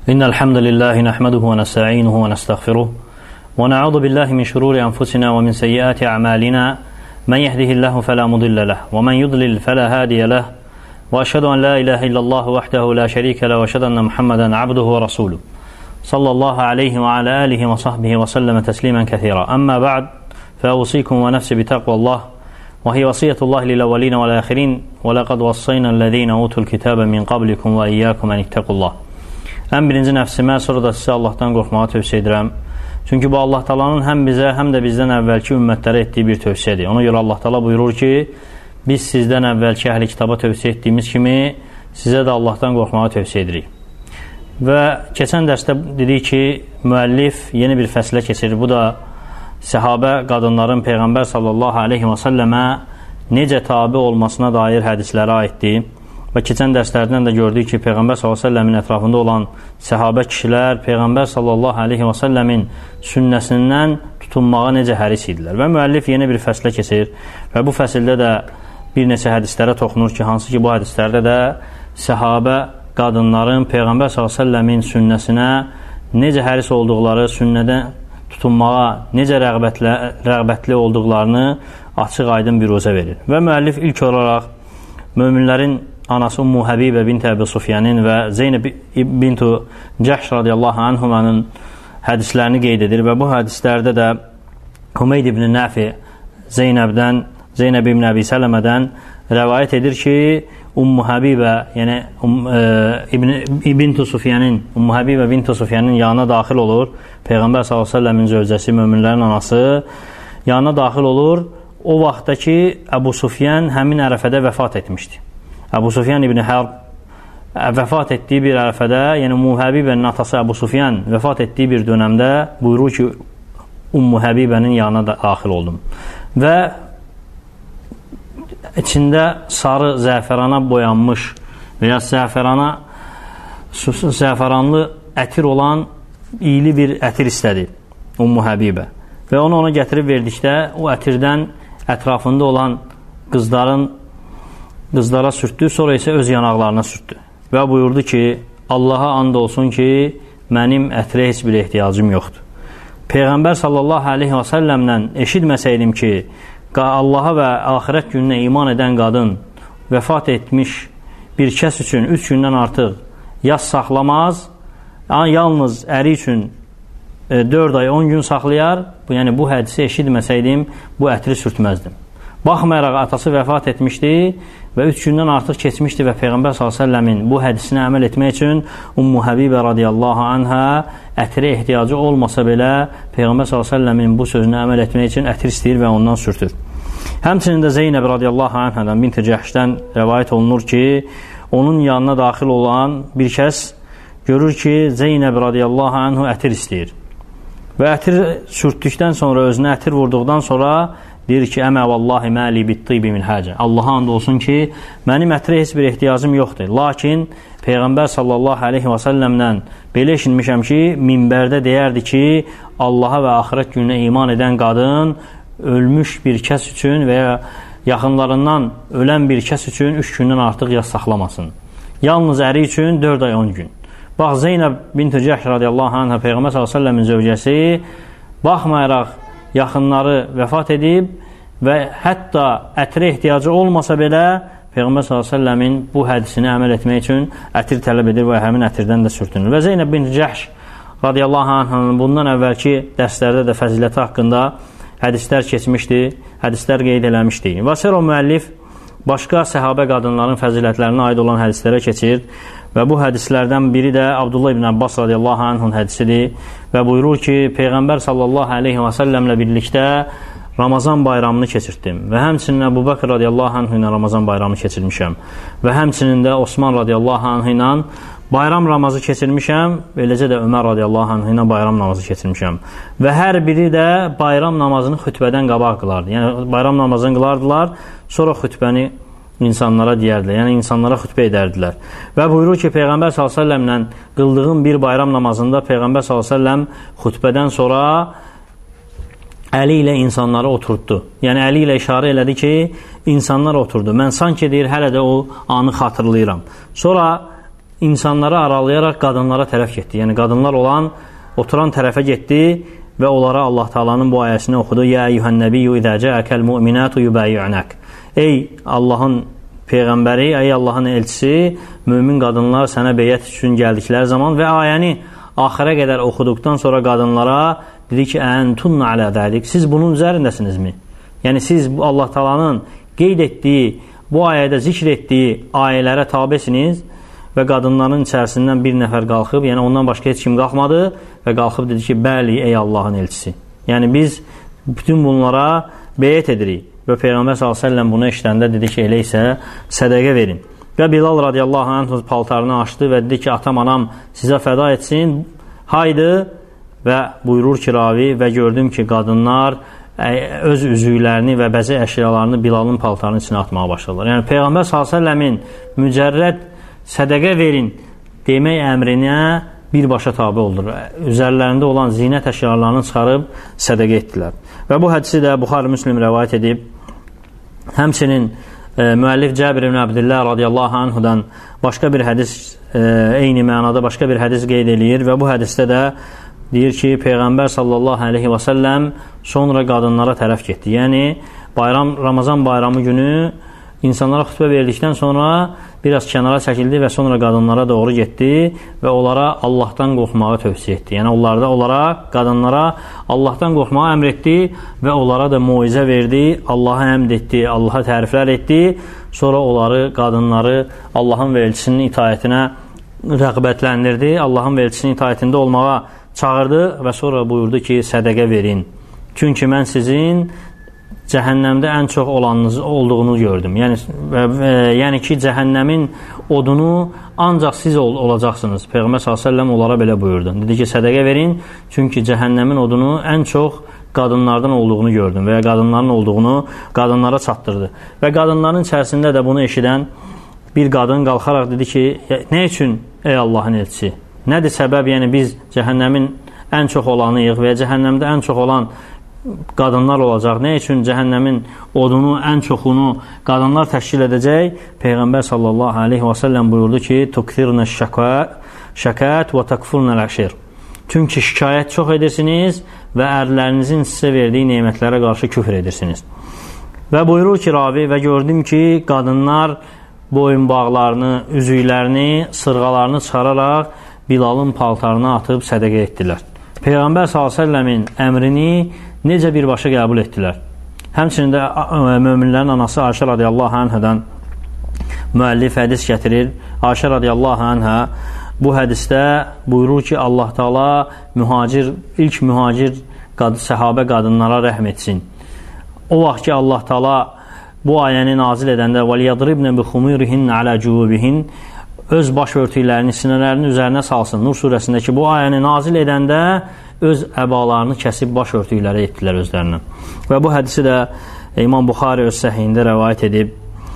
إن الحمد لله نحمده ونستعينه ونستغفره ونعوذ بالله من شرور أنفسنا ومن سيئات أعمالنا من يهده الله فلا مضل له ومن يضلل فلا هادي له وأشهد أن لا إله إلا الله وحده لا شريك له وأشهد أن محمدا عبده ورسوله صلى الله عليه وعلى آله وصحبه وسلم تسليما كثيرا. أما بعد فأوصيكم ونفسي بتقوى الله وهي وصية الله للأولين والآخرين ولقد وصينا الذين أوتوا الكتاب من قبلكم وإياكم أن اتقوا الله. Ən birinci nəfsimə, sonra da sizə Allahdan qorxmağı tövsiyə edirəm. Çünki bu Allah Taala'nın həm bizə, həm də bizdən əvvəlki ümmətlərə etdiyi bir tövsiyədir. Ona görə Allah Taala buyurur ki, biz sizdən əvvəlki əhli kitaba tövsiyə etdiyimiz kimi sizə də Allahdan qorxmağı tövsiyə edirik. Və keçən dərsdə dedik ki, müəllif yeni bir fəslə keçirir. Bu da səhabə qadınların Peyğəmbər sallallahu aleyhi və səlləmə necə tabi olmasına dair hədislərə aiddir. Və keçən dərslərdən də gördük ki, Peyğəmbər s.ə.v-in ətrafında olan səhabə kişilər Peyğəmbər s.ə.v-in sünnəsindən tutunmağa necə həris idilər. Və müəllif yeni bir fəslə keçir və bu fəsildə də bir neçə hədislərə toxunur ki, hansı ki bu hədislərdə də səhabə qadınların Peyğəmbər s.ə.v-in sünnəsinə necə həris olduqları, sünnədən tutunmağa necə rəğbətli olduqlarını açıq aydın bir özə verir. Və müəllif ilk olaraq möminlərin anası Ummu Həbibə bint Əbi Sufyanın və Zeynəb bintu Cəhş radiyallahu anhumanın hədislərini qeyd edir və bu hədislərdə də Hümeyd ibn Nəfi Zeynəb ibn Əbi Sələmədən rəvayət edir ki, Ummu Həbibə, yəni bintu Sufyanın yanına daxil olur. Peyğəmbər s.ə.v-in zövcəsi, möminlərin anası yanına daxil olur. O vaxtda ki, Əbu Sufyan həmin ərəfədə vəfat etmişdi. Əbu Sufyan ibn Hərb vəfat etdiyi bir ərəfədə, yəni Ummu Həbibənin atası Əbu Sufyan vəfat etdiyi bir dönəmdə buyurur ki, Ummu Həbibənin yanına daxil oldum. Və içində sarı zəfərana boyanmış və ya zəfəranlı ətir olan iyili bir ətir istədi Ummu Həbibə. Və onu ona gətirib verdikdə o ətirdən ətrafında olan qızlara sürtdü, sonra isə öz yanaqlarına sürtdü. Və buyurdu ki, Allaha and olsun ki, mənim ətirə heç bir ehtiyacım yoxdur. Peyğəmbər sallallahu aleyhi və səlləmdən eşitməsəydim ki, Allaha və axirət gününə iman edən qadın vəfat etmiş bir kəs üçün 3 gündən artıq yas saxlamaz, yalnız əri üçün 4 ay 10 gün saxlayar, yəni bu hədisi eşitməsəydim, bu ətri sürtməzdim. Baxmayaraq atası vəfat etmişdi və 3 gündən artıq keçmişdi və Peyğəmbər s.ə.v-in bu hədisinə əməl etmək üçün Ummu Həbibə radiyallahu anhə ətirə ehtiyacı olmasa belə Peyğəmbər s.ə.v-in bu sözünə əməl etmək üçün ətir istəyir və ondan sürtür. Həmçinin də Zeynəb radiyallahu anhədən bint Cəhşdən rəvayət olunur ki, onun yanına daxil olan bir kəs görür ki, Zeynəb radiyallahu anhu ətir istəyir. Və ətir sürtdükdən sonra, özünə ətir vurduqdan sonra deyir ki, əmə vallahi məli bittibi min həcə. Allaha and olsun ki, mənim ətirə heç bir ehtiyacım yoxdur. Lakin Peyğəmbər sallallahu aleyhi və səlləmdən belə eşitmişəm ki, minbərdə deyərdi ki, Allaha və axirət gününə iman edən qadın ölmüş bir kəs üçün və ya yaxınlarından ölən bir kəs üçün 3 gündən artıq yas saxlamasın. Yalnız əri üçün 4 ay 10 gün. Bax, Zeynəb bint Cəhş radiyallahu anhə Peyğəmbər s.ə.v-in zövcəsi baxmayaraq yaxınları vəfat edib və hətta ətirə ehtiyacı olmasa belə Peyğəmbər s.ə.v-in bu hədisini əməl etmək üçün ətir tələb edir və həmin ətirdən də sürtünür. Və Zeynəb bint Cəhş radiyallahu anhənin bundan əvvəlki dərslərdə də fəziləti haqqında hədislər keçmişdi, hədislər qeyd eləmişdi. Və sonra o müəllif başqa səhabə qadınların fəzilətlərinə aid olan hədislərə keçir və bu hədislərdən biri də Abdullah ibn Abbas radiyallahu anhun hədisidir və buyurur ki, Peyğəmbər sallallahu aleyhi və səlləmlə birlikdə Ramazan bayramını keçirtdim və həmçinin Əbu Bəkr radiyallahu anhu ilə Ramazan bayramını keçirmişəm və həmçinin də Osman radiyallahu anhu ilə bayram namazı keçirmişəm, eləcə də Ömər radiyallahu anhu ilə bayram namazı keçirmişəm və hər biri də bayram namazını xütbədən qabaq qılardı. Yəni bayram namazını qılardılar, sonra xütbəni insanlara deyərdilər, yəni insanlara xütbə edərdilər. Və buyurur ki, Peyğəmbər s.ə.v-lə qıldığım bir bayram namazında Peyğəmbər s.ə.v xütbədən sonra əli ilə insanları oturtdu. Yəni əli ilə işarə elədi ki, insanlar oturdu. Mən sanki deyir, hələ də o anı xatırlayıram. Sonra insanları aralayaraq qadınlara tərəf getdi. Yəni qadınlar oturan tərəfə getdi və onlara Allah Taala'nın bu ayəsini oxudu. Ya eyyuhən-nəbiyyu izə cəəkəl mu'minatu yubayyu'nak. Ey Allahın peyğəmbəri, ey Allahın elçisi, mömin qadınlar sənə beyət üçün gəldikləri zaman və ayəni axirə qədər oxuduqdan sonra qadınlara dedi ki, əntunna alə dəlik. Siz bunun üzərindəsinizmi? Yəni siz Allah Taala'nın qeyd etdiyi, bu ayədə zikr etdiyi ayələrə tabesiniz. Və qadınların içərisindən bir nəfər qalxıb, yəni ondan başqa heç kim qalxmadı və qalxıb dedi ki, bəli, ey Allahın elçisi. Yəni biz bütün bunlara beyət edirik. Və Peyğəmbər s.ə.v bunu eşidəndə dedi ki, elə isə sədəqə verin. Və Bilal radiyallahu anh paltarını açdı və dedi ki, atam, anam sizə fəda etsin, haydı. Və buyurur ki, ravi, və gördüm ki, qadınlar öz üzüklərini və bəzi əşyalarını Bilalın paltarının içine atmağa başladılar. Yəni Peyğəmbər s.ə.v-in mücərrəd sədəqə verin demək əmrinə birbaşa tabi oldur. Üzərlərində olan zinət əşyalarını çıxarıb sədəqə etdilər. Və bu hədisi də Buxari Müslim rəvayət edib. Həmçinin müəllif Cəbir ibn Abdillah radiyallahu anhudan başqa bir hədis, eyni mənada başqa bir hədis qeyd eləyir və bu hədisdə də deyir ki, Peyğəmbər sallallahu aleyhi və səlləm sonra qadınlara tərəf getdi. Yəni Ramazan bayramı günü insanlara xütbə verdikdən sonra biraz kənara çəkildi və sonra qadınlara doğru getdi və onlara Allahdan qorxmağı tövsiyə etdi. Yəni qadınlara Allahdan qorxmağı əmr etdi və onlara da moizə verdi, Allaha həmd etdi, Allaha təriflər etdi. Sonra qadınları Allahın və elçisinin itaətinə rəğbətləndirdi, Allahın və elçisinin itaətində olmağa çağırdı və sonra buyurdu ki, sədəqə verin. Çünki mən sizin cəhənnəmdə ən çox olanınız olduğunu gördüm. Yəni ki, cəhənnəmin odunu ancaq siz olacaqsınız. Peyğəmbər s.ə.v onlara belə buyurdu. Dedi ki, sədəqə verin, çünki cəhənnəmin odunu ən çox qadınlardan olduğunu gördüm və qadınların olduğunu qadınlara çatdırdı. Və qadınların içərisində də bunu eşidən bir qadın qalxaraq dedi ki, nə üçün ey Allahın elçisi? Nədir səbəb? Yəni biz cəhənnəmin ən çox olanıyıq və cəhənnəmdə ən çox olan qadınlar olacaq. Nə üçün cəhənnəmin odunu, ən çoxunu qadınlar təşkil edəcək? Peyğəmbər sallallahu aleyhi və səlləm buyurdu ki, tukthirnə şəkət və takfurnəl əşir. Çünki şikayət çox edirsiniz və ərlərinizin sizə verdiyi nemətlərə qarşı küfr edirsiniz. Və buyurur ki, ravi, və gördüm ki, qadınlar boyunbağlarını, üzüklərini, sırğalarını çıxararaq Bilalın paltarına atıb sədəqə etdilər. Peyğəmbər s.ə.v-in əmrini necə birbaşa qəbul etdilər. Həmçinin də möminlərin anası Ayşə radiyallahu anhədən müəllif hədis gətirir. Ayşə radiyallahu anhə bu hədisdə buyurur ki, Allah Taala ilk mühacir səhabə qadınlara rəhm etsin. O vaxt ki, Allah Taala bu ayəni nazil edəndə وَلْيَضْرِبْنَ بِخُمُورِهِنَّ عَلَى جُوبِهِنَّ öz baş örtüklərini sinələrinin üzərinə salsın. Nur surəsindəki bu ayəni nazil edəndə öz əbalarını kəsib baş örtükləri etdilər özlərindən. Və bu hədisi də İmam Buxari öz səhihində rəvayət edib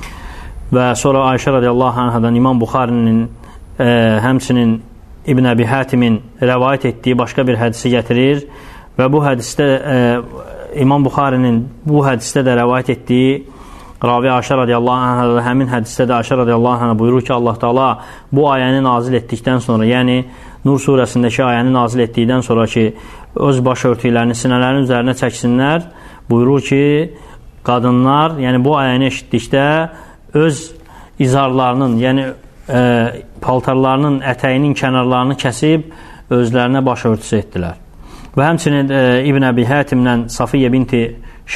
və sonra Ayşə radiyallahu anhadan İmam Buxarinin həmçinin İbn Əbi Hətimin rəvayət etdiyi başqa bir hədisi gətirir və bu hədisdə İmam Buxarinin bu hədisdə də rəvayət etdiyi ravi Ayşə radiyallahu anhə həmin hədisdə də Ayşə radiyallahu anhə buyurur ki, Allah Taala bu ayəni nazil etdikdən sonra, yəni Nur surəsindəki ayəni nazil etdikdən sonra ki, öz baş örtüklərini sinələrin üzərinə çəksinlər, buyurur ki, qadınlar, yəni bu ayəni eşitdikdə öz izarlarının, yəni paltarlarının ətəyinin kənarlarını kəsib özlərinə baş örtüsü etdilər. Və həmçinin İbn Əbi Hətimdən Safiyyə binti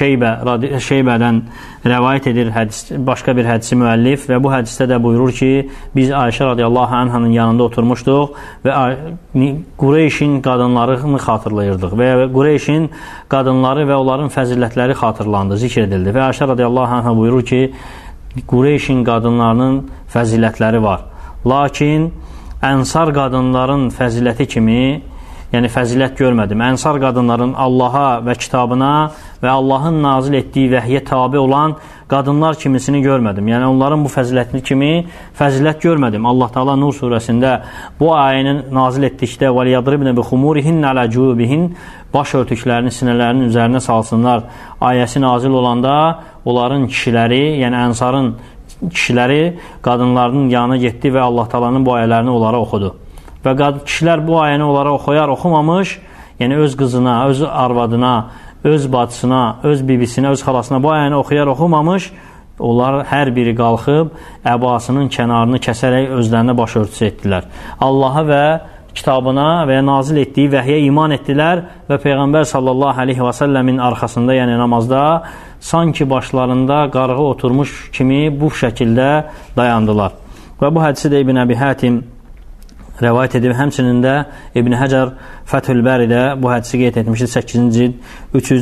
Şeybədən rəvayət edir başqa bir hədisi müəllif və bu hədisdə də buyurur ki, biz Ayşə radiyallahu anhanın yanında oturmuşduq və Qureyşin qadınlarını xatırlayırdıq və Qureyşin qadınları və onların fəzilətləri xatırlandı, zikr edildi və Ayşə radiyallahu anha buyurur ki, Qureyşin qadınlarının fəzilətləri var, lakin ənsar qadınların fəziləti kimi, yəni fəzilət görmədim. Ənsar qadınların Allaha və kitabına və Allahın nazil etdiyi vəhyə tabi olan qadınlar kimisini görmədim. Yəni onların bu fəzilətli kimi fəzilət görmədim. Allah Taala Nur surəsində bu ayəni nazil etdikdə وَلْيَضْرِبْنَ بِخُمُورِهِنَّ عَلَى جُوبِهِنَّ baş örtüklərini sinələrinin üzərinə salsınlar ayəsi nazil olanda onların kişiləri, yəni ənsarın kişiləri qadınlarının yanına getdi və Allah Taala'nın bu ayələrini onlara oxudu. Və kişilər bu ayəni onlara oxumamış, yəni öz qızına, öz arvadına, öz bacısına, öz bibisinə, öz xalasına bu ayəni oxumamış, onlar hər biri qalxıb əbasının kənarını kəsərək özlərinə başörtüsü etdilər. Allaha və kitabına və nazil etdiyi vəhyə iman etdilər və Peyğəmbər sallallahu aleyhi və səlləmin arxasında, yəni namazda sanki başlarında qarğı oturmuş kimi bu şəkildə dayandılar. Və bu hədisi də İbn Əbi Hətim rəvayət edib, həmçinin də İbn Həcər Fəthül Bəridə bu hədisi qeyd etmişdir 8-ci cild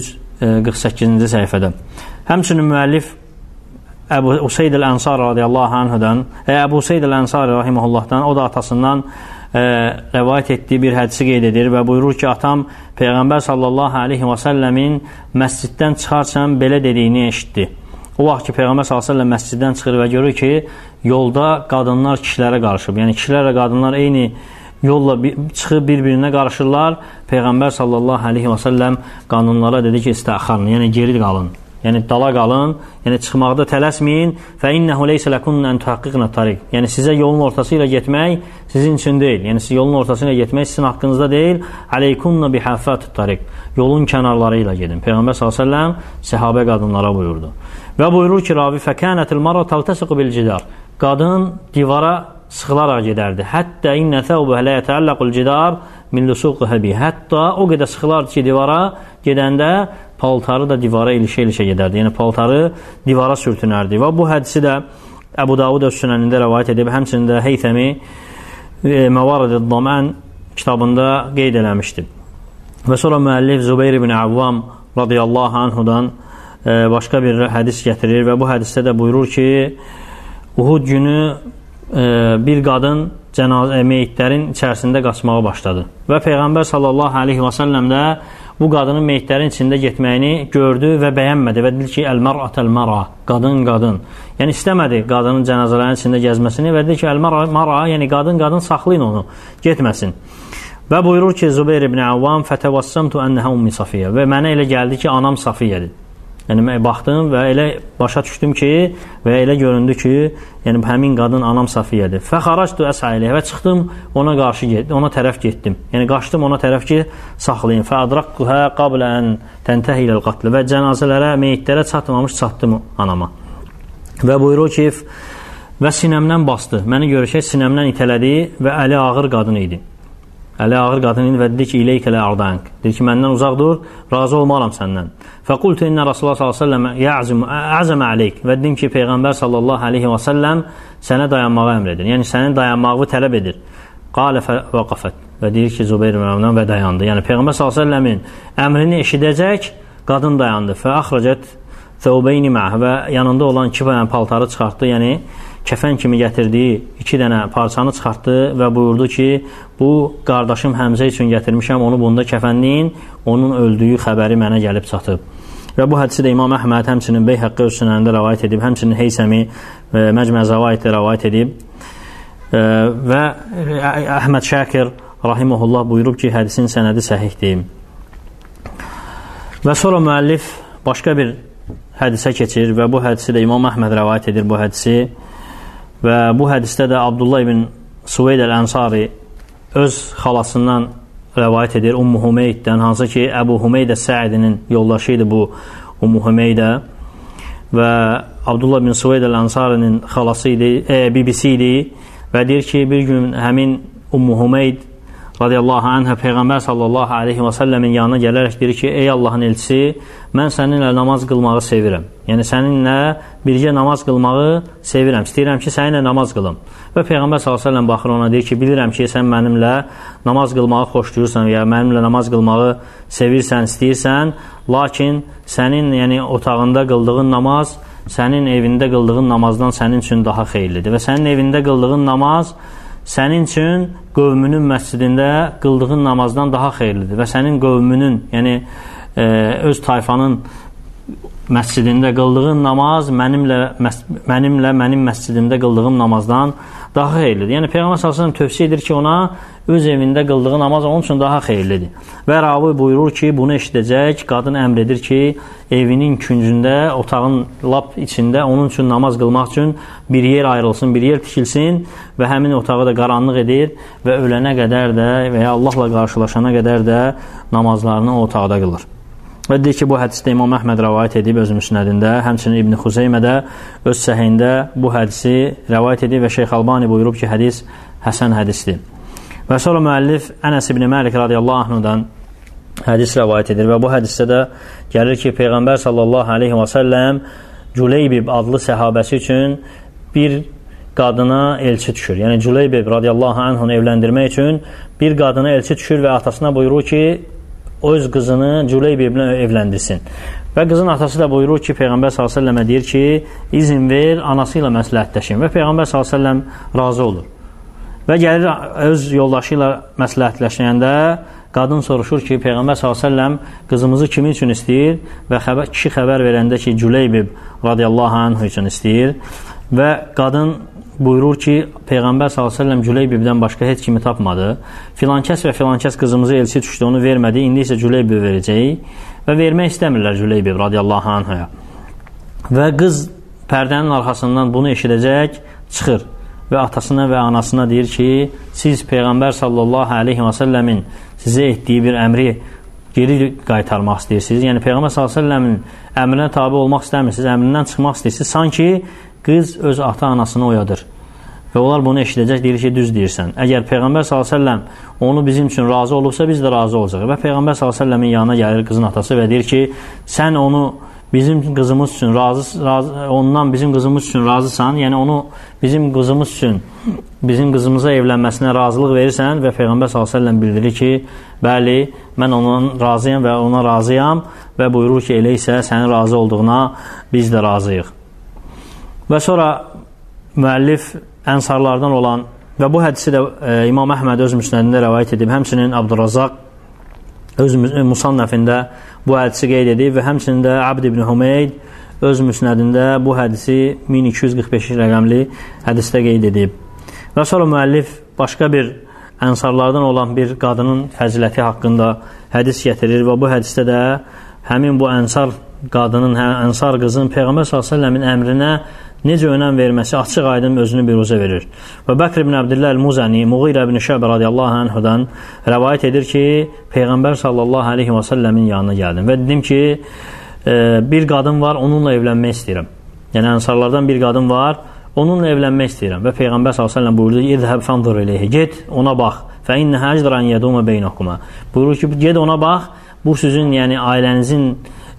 348-ci səhifədə. Həmçinin müəllif Əbu Useyd el-Ənsari radiyallahu anhudan, Əbu Useyd el-Ənsari rahiməhullahdan, o da atasından rəvayət etdiyi bir hədisi qeyd edir və buyurur ki, atam Peyğəmbər sallallahu aleyhi və səlləmin məsciddən çıxarkən belə dediyini eşitdi. O vaxt ki, Peyğəmbər sallallahu aleyhi və səlləm məsciddən çıxır və görür ki, yolda qadınlar kişilərə qarışıb. Yəni, kişilər və qadınlar eyni yolla çıxıb bir-birinə qarışırlar. Peyğəmbər sallallahu aleyhi və səlləm qadınlara dedi ki, istəxarın, yəni geri qalın. Yəni dala qalın, yəni çıxmaqda tələsməyin. Fə innəhu leysə ləkunna ən tuhaqqiqnə tariq. Yəni sizə yolun ortası ilə getmək sizin üçün deyil. Yəni siz yolun ortası ilə getmək sizin haqqınızda deyil. Aleykunna bihaffatut tariq. Yolun kənarları ilə gedin. Peyğəmbər sallallahu əleyhi və səlləm səhabə qadınlara buyurdu. Və buyurur ki, ravi fəkanatul mar'a taltasiqu bil cidar. Qadın divara sıxılaraq gedərdi. Hətta innə thawbə la yata'allaqul cidar min lusuqihi bi. Hətta o qədər sıxılardı ki, divara gedəndə paltarı da divara ilişə-ilişə gedərdi. Yəni paltarı divara sürtünərdi. Və bu hədisi də Əbu Davud Sünənində rəvayət edib, həmçinin də Heythəmi Məvarid-i Damən kitabında qeyd eləmişdi. Və sonra müəllif Zübeyr ibn Avvam radiyallahu anhudan başqa bir hədis gətirir və bu hədisdə də buyurur ki, Uhud günü bir qadın meyitlərin içərisində qaçmağa başladı. Və Peyğəmbər sallallahu aleyhi və səlləm də bu qadının meyitlərin içində getməyini gördü və bəyənmədi və dedi ki, əl-mər'ətəl-mər'a, qadın. Yəni istəmədi qadının cənazələrin içində gəzməsini və dedi ki, əl-mər'a, yəni qadın saxlayın onu, getməsin. Və buyurur ki, Zübeyr ibn Avvam fətəvəssəmtu ənəhə ummi Safiyyə və mənə elə gəldi ki, anam Safiyyədir. Yəni mən baxdım və elə başa düşdüm ki, və elə göründü ki, yəni həmin qadın anam Safiyyədir. Fəxaractu əsailə və çıxdım ona tərəf getdim. Yəni qaçdım ona tərəf ki, saxlayın. Fəadraqquhə qablə ən təntəhi iləl qatl və cənazələrə, meyitlərə çatdım anama. Və buyurur ki, və sinəmdən bastı. Məni görüşək sinəmdən itələdi və əli ağır qadın idi. Əli ağır qadın idi və dedi ki, İleykələ ardank. Dedi ki, məndən uzaq dur, razı olmaram səndən. Fəqultu innə Rasulullah sallallahu aleyhi və səlləm əzəmə aleyk. Və dedim ki, Peyğəmbər sallallahu aleyhi və səlləm sənə dayanmağı əmr edir. Yəni, sənin dayanmağı tələb edir. Qalə vəqafət. Və deyir ki, Zübeyr məmnun və dayandı. Yəni, Peyğəmbər sallallahu aleyhi və səlləmin əmrini eşidəcək, qadın dayandı. Fəəxrəcət thəubeyni məh və yanında olan 2 paltarı çıxartdı. Yəni, kəfən kimi gətirdiyi 2 dənə parçanı çıxartdı və buyurdu ki, bu qardaşım Həmzə üçün gətirmişəm, onu bunda kəfənləyin, onun öldüyü xəbəri mənə gəlib çatıb. Və bu hədisi də İmam Əhməd həmçinin Beyhəqqi öz sünənində rəvayət edib, həmçinin Heysəmi Məcmə Zəvaiddə rəvayət edib və Əhməd Şakir rahimehullah buyurub ki, hədisin sənədi səhihdir. Və sonra müəllif başqa bir hədisə keçir və bu hədisi də İmam Əhməd rəvayət edir bu hədisi. Və bu hədisdə də Abdullah ibn Suveyd el-Ənsari öz xalasından rəvayət edir Ummu Humeyddən, hansı ki Əbu Humeydə Səidinin yoldaşı idi bu Ummu Humeydə və Abdullah ibn Suveyd el-Ənsarinin xalası idi, bibisi idi və deyir ki, bir gün həmin Ummu Humeyd radiyallahu anhə Peyğəmbər sallallahu aleyhi və səlləmin yanına gələrək deyir ki, ey Allahın elçisi, mən səninlə namaz qılmağı sevirəm. Yəni, səninlə birgə namaz qılmağı sevirəm. İstəyirəm ki, səninlə namaz qılım. Və Peyğəmbər sallallahu aleyhi və səlləm baxır ona, deyir ki, bilirəm ki, sən mənimlə namaz qılmağı xoşlayırsan və ya mənimlə namaz qılmağı sevirsən, istəyirsən, lakin sənin yəni, otağında qıldığın namaz, sənin evində qıldığın namazdan sənin üçün daha xeyirlidir və sənin evində qıldığın namaz sənin üçün qövmünün məscidində qıldığın namazdan daha xeyirlidir və sənin qövmünün, yəni öz tayfanın məscidində qıldığın namaz mənim məscidimdə qıldığım namazdan daha xeyirlidir. Yəni Peyğəmbər s.ə.v tövsiyə edir ki, ona öz evində qıldığı namaz onun üçün daha xeyirlidir. Və ravi buyurur ki, bunu eşidəcək qadın əmr edir ki, evinin küncündə, otağın lap içində onun üçün namaz qılmaq üçün bir yer ayrılsın, bir yer tikilsin və həmin otağı da qaranlıq edir və ölənə qədər də və ya Allahla qarşılaşana qədər də namazlarını o otaqda qılır. Və deyir ki, bu hədisdə İmam Əhməd rəvayət edib öz müsnədində, həmçinin İbn Xuzeymə də öz səhihində bu hədisi rəvayət edib və Şeyx Albani buyurub ki, hədis həsən hədisdir. Və sonra müəllif Ənəs ibn Məlik radiyallahu anhudan hədis rəvayət edir və bu hədisdə də gəlir ki, Peyğəmbər sallallahu aleyhi və səlləm Cüleybib adlı səhabəsi üçün bir qadına elçi düşür. Yəni Cüleybib radiyallahu anhunu evləndirmək üçün bir qadına elçi düşür və atasına buyurur ki, öz qızını Cüleybiblə evləndirsin. Və qızın atası da buyurur ki, Peyğəmbər s.ə.və deyir ki, izin ver, anası ilə məsləhətləşin. Və Peyğəmbər s.ə.v razı olur. Və gəlir öz yoldaşı ilə məsləhətləşəndə qadın soruşur ki, Peyğəmbər s.ə.v qızımızı kimin üçün istəyir? Və kişi xəbər verəndə ki, Cüleybib radiyallahu anh üçün istəyir. Və qadın buyurur ki, Peyğəmbər s.ə.v Cüleybibdən başqa heç kimi tapmadı. Filankəs və filankəs qızımızı elçi düşdü, onu vermədi. İndi isə Cüleybib verəcək və vermək istəmirlər Cüleybib radiyallahu anhaya. Və qız pərdənin arxasından bunu eşidəcək, çıxır və atasına və anasına deyir ki, siz Peyğəmbər sallallahu aleyhi və səlləmin sizə etdiyi bir əmri geri qaytarmaq istəyirsiniz. Yəni Peyğəmbər sallallahu aleyhi və səlləmin əmrinə tabi olmaq istəmirsiniz, əmrindən çıxmaq istəyirsiniz. Sanki qız öz ata-anasını oyadır. Və onlar bunu eşidəcək, deyir ki, düz deyirsən. Əgər Peyğəmbər s.ə.v onu bizim üçün razı olubsa, biz də razı olacaq. Və Peyğəmbər s.ə.v-in yanına gəlir qızın atası və deyir ki, sən onu bizim qızımız üçün ondan bizim qızımız üçün razısan, yəni onu bizim qızımız üçün, bizim qızımıza evlənməsinə razılıq verirsən və Peyğəmbər s.ə.v bildirir ki, bəli, mən ondan razıyam və ona razıyam və buyurur ki, elə isə sənin razı olduğuna biz də razıyıq. Və sonra müəllif ənsarlardan olan və bu hədisi də İmam Əhməd öz müsnədində rəvayət edib, həmçinin Abdurrazzaq öz musannəfində bu hədisi qeyd edib və həmçinin də Abd ibn Hümeyd öz müsnədində bu hədisi 1245 rəqəmli hədisdə qeyd edib. Və sonra müəllif başqa bir ənsarlardan olan bir qadının fəziləti haqqında hədis gətirir və bu hədisdə də həmin bu ənsar qadının, ənsar qızın Peyğəmbər s.ə.v-in əmrinə necə önəm verməsi açıq aydın özünü biruzə verir. Və Bəkr ibn Abdillah el-Muzəni Muğirə ibn Şəbə radiyallahu anhudan rəvayət edir ki, Peyğəmbər sallallahu aleyhi və səlləmin yanına gəldim və dedim ki, bir qadın var, onunla evlənmək istəyirəm. Yəni ənsarlardan bir qadın var, onunla evlənmək istəyirəm və Peyğəmbər sallallahu aleyhi və səlləm buyurdu, İzhəb fənzur eləyhi, get ona bax, fə innəhə əcdran yədumə beynəkuma. Buyurur ki, get ona bax, bu sizin, yəni ailənizin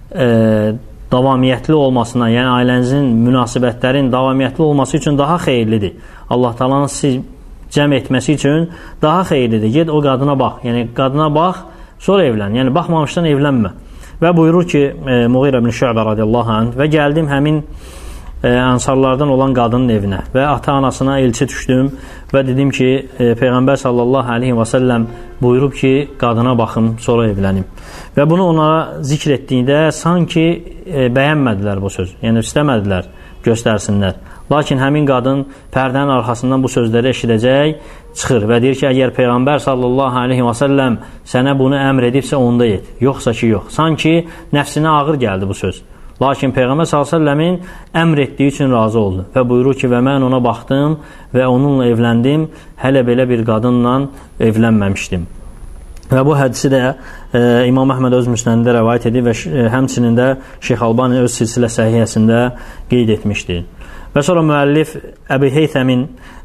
davamiyyətli olmasına, yəni ailənizin münasibətlərin davamiyyətli olması üçün daha xeyirlidir. Allah Taala'nın sizi cəm etməsi üçün daha xeyirlidir. Get o qadına bax. Yəni qadına bax, sonra evlən. Yəni baxmamışdan evlənmə. Və buyurur ki, Muğirə ibn Şübə radiyallahu anh və gəldim həmin ənsarlardan olan qadının evinə və ata-anasına elçi düşdüm və dedim ki, Peyğəmbər sallallahu aleyhi və səlləm buyurub ki, qadına baxım, sonra evlənim. Və bunu onlara zikr etdiyində sanki bəyənmədilər bu söz, yəni istəmədilər göstərsinlər. Lakin həmin qadın pərdənin arxasından bu sözləri eşidəcək, çıxır və deyir ki, əgər Peyğəmbər sallallahu aleyhi və səlləm sənə bunu əmr edibsə, onda et, yoxsa ki, yox. Sanki nəfsinə ağır gəldi bu söz. Lakin Peyğəmbər s.ə.v-in əmr etdiyi üçün razı oldu və buyurur ki, və mən ona baxdım və onunla evləndim, hələ belə bir qadınla evlənməmişdim. Və bu hədisi də İmam Əhməd öz müsnədində rəvayət edib və həmçinin də Şeyx Albani öz silsilə səhiyyəsində qeyd etmişdir. Və sonra müəllif Əbi Heythəmin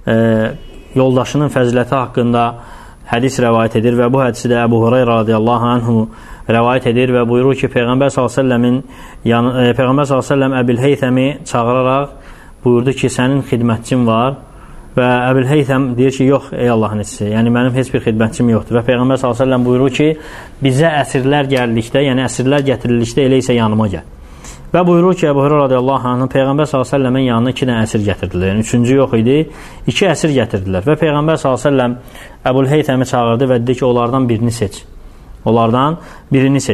yoldaşının fəziləti haqqında hədis rəvayət edir və bu hədisi də Əbu Hureyra radiyallahu anhu rəvayət edir və buyurur ki, Peyğəmbər s.ə.v Əbil Heythəmi çağıraraq buyurdu ki, sənin xidmətçin var və Əbil Heythəm deyir ki, yox ey Allahın elçisi, yəni mənim heç bir xidmətçim yoxdur və Peyğəmbər s.ə.v buyurur ki, bizə əsirlər gəldikdə, yəni əsirlər gətirilikdə elə isə yanıma gəl. Və buyurur ki, Əbu Hureyra radiyallahu anh Peyğəmbər s.ə.v-in yanına 2 dənə əsir gətirdilər. Yəni 3-cü yox idi, 2 əsir gətirdilər. Və Peyğəmbər s.ə.v Əbul Heythəmi çağırdı və dedi ki, onlardan birini seç. Onlardan birini seç.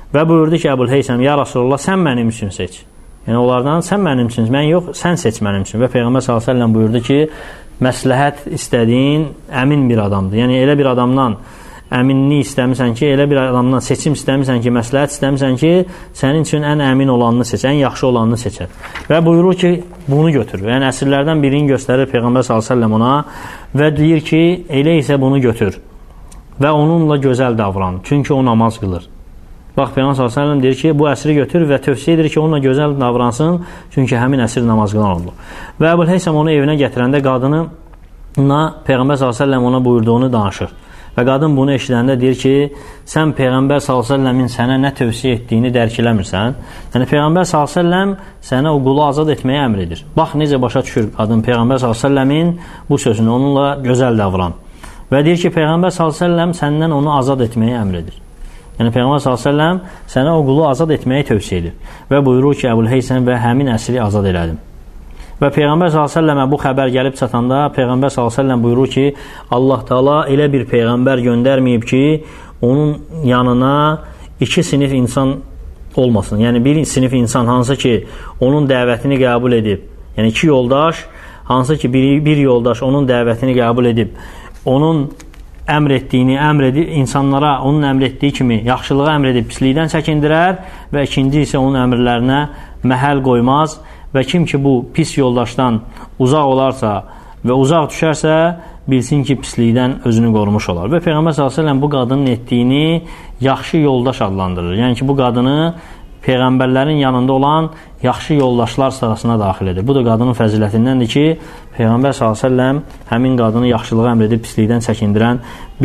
Və buyurdu ki, Əbul-Heysəm, ya Rasulullah, sən mənim üçün seç. Yəni, onlardan sən mənim üçün, mən yox, sən seç mənim üçün. Və Peyğəmbər s.ə.v buyurdu ki, məsləhət istədiyin əmin bir adamdır. Yəni, elə bir adamdan əminlik istəmirsən ki, elə bir adamdan seçim istəmirsən ki, məsləhət istəmirsən ki, sənin üçün ən əmin olanını seç, ən yaxşı olanını seçər. Və buyurur ki, bunu götür. Yəni, əsrlərdən birini göstərir Peyğəmbər s.ə.v ona və deyir ki, elə isə bunu götür və onunla gözəl davran, çünki o namaz qılır. Bax, Peyğəmbər s.ə.v deyir ki, bu əsri götür və tövsiyə edir ki, onunla gözəl davransın, çünki həmin əsr namaz qılan olur. Və Əbul-Heysəm onu evinə gətirəndə qadınına Peyğəmbər s.ə.v ona buyurduğunu danışır. Və qadın bunu eşidəndə deyir ki, sən Peyğəmbər s.ə.v-in sənə nə tövsiyə etdiyini dərk eləmirsən. Yəni, Peyğəmbər s.ə.v sənə o qulu azad etməyə əmr edir. Bax, necə başa düşür qadın Peyğəmbər s.ə.v-in bu sözünü, onunla gözəl davran. Və deyir ki, Peyğəmbər s.ə.v səndən onu azad etməyə əmr edir. Yəni, Peyğəmbər s.ə.v sənə o qulu azad etməyi tövsiyə edir. Və buyurur ki, Əbul-Heysəm və həmin əsri azad elədim. Və Peyğəmbər s.ə.və bu xəbər gəlib çatanda Peyğəmbər s.ə.v buyurur ki, Allah Taala elə bir Peyğəmbər göndərməyib ki, onun yanına iki sinif insan olmasın. Yəni, bir sinif insan hansı ki, onun dəvətini qəbul edib, yəni iki yoldaş, hansı ki, bir yoldaş onun dəvətini qəbul edib, onun əmr etdiyini, insanlara onun əmr etdiyi kimi yaxşılığı əmr edib, pislikdən çəkindirər və ikinci isə onun əmrlərinə məhəl qoymaz. Və kim ki, bu pis yoldaşdan uzaq olarsa və uzaq düşərsə, bilsin ki, pislikdən özünü qorumuş olar. Və Peyğəmbər s.ə.v bu qadının etdiyini yaxşı yoldaş adlandırır. Yəni ki, bu qadını Peyğəmbərlərin yanında olan yaxşı yoldaşlar sırasına daxil edir. Bu da qadının fəzilətindəndir ki, Peyğəmbər s.ə.v həmin qadını yaxşılığı əmr edib pislikdən çəkindirən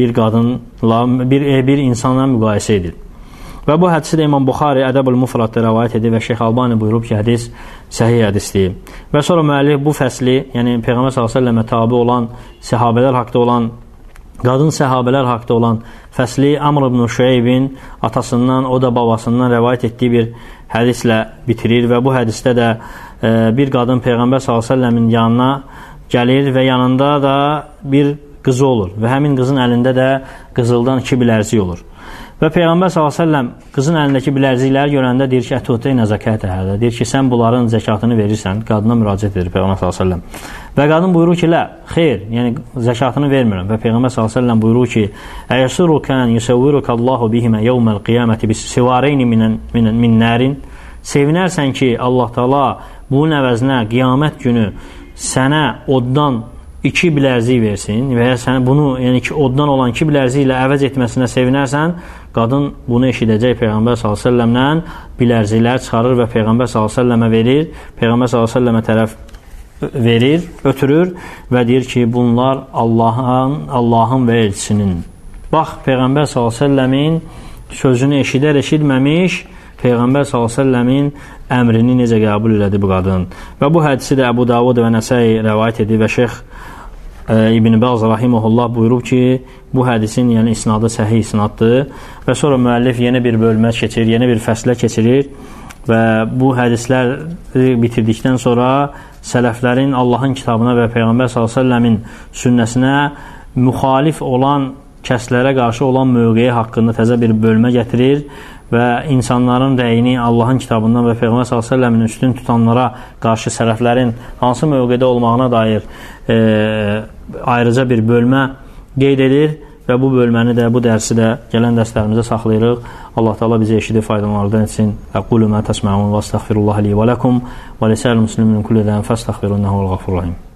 bir insanla müqayisə edir. Və bu hədisi də İmam Buxari Ədəb-ül Mufradda rəvayət edir və Şeyx Albani buyurub ki, hədis səhih hədisdir. Və sonra müəllif bu fəsli, yəni Peyğəmbər s.ə.və tabi olan səhabələr haqda olan, qadın səhabələr haqda olan fəsli Amr ibn Şüeybin atasından, o da babasından rəvayət etdiyi bir hədislə bitirir və bu hədisdə də bir qadın Peyğəmbər s.ə.v-in yanına gəlir və yanında da bir qızı olur və həmin qızın əlində də qızıldan 2 bilərzik olur. Və Peyğəmbər s.ə.v qızın əlindəki bilərzikləri görəndə deyir ki, ətuteyna zəkətəhədə, deyir ki, sən bunların zəkatını verirsən, qadına müraciət edir Peyğəmbər s.ə.v. Və qadın buyurur ki, lə, xeyr, yəni zəkatını vermirəm. Və Peyğəmbər s.ə.v buyurur ki, əyəsurukən yusəvvirukallahu bihimə yevməl qiyaməti bisivareyni min nərin, sevinərsən ki, Allah Taala bunun əvəzinə qiyamət günü sənə oddan 2 bilərzik versin və ya sən bunu, yəni oddan olan 2 bilərzik ilə əvəz etməsinə sevinərsən, qadın bunu eşidəcək Peyğəmbər s.ə.v-lə bilərziklər çıxarır və Peyğəmbər s.ə.və verir, Peyğəmbər s.ə.və tərəf verir, ötürür və deyir ki, bunlar Allahın və elçisinin. Bax, Peyğəmbər s.ə.v-in sözünü eşidər-eşitməmiş, Peyğəmbər s.ə.v-in əmrini necə qəbul elədi bu qadın. Və bu hədisi də Əbu Davud və Nəsəi rəvayət edir və Şeyx İbn Bəz rahimehullah buyurub ki, bu hədisin yəni isnadı səhih isnaddır və sonra müəllif yeni bir bölmə keçirir, yeni bir fəslə keçirir və bu hədisləri bitirdikdən sonra sələflərin Allahın kitabına və Peyğəmbər s.ə.v-in sünnəsinə müxalif olan kəslərə qarşı olan mövqeyi haqqında təzə bir bölmə gətirir və insanların rəyini Allahın kitabından və Peyğəmbər s.ə.v-in üstün tutanlara qarşı sələflərin hansı mövqedə olmağına dair ayrıca bir bölmə qeyd edir və bu bölməni də, bu dərsi də gələn dərslərimizə saxlayırıq. Allah Taala bizi eşidib faydalanlardan etsin. Aqulu ma tasma'un və estəğfirullah li və lakum və lisa'il muslimin kulli zəm fəstəğfiruhu innehu vel-gafurur rahim.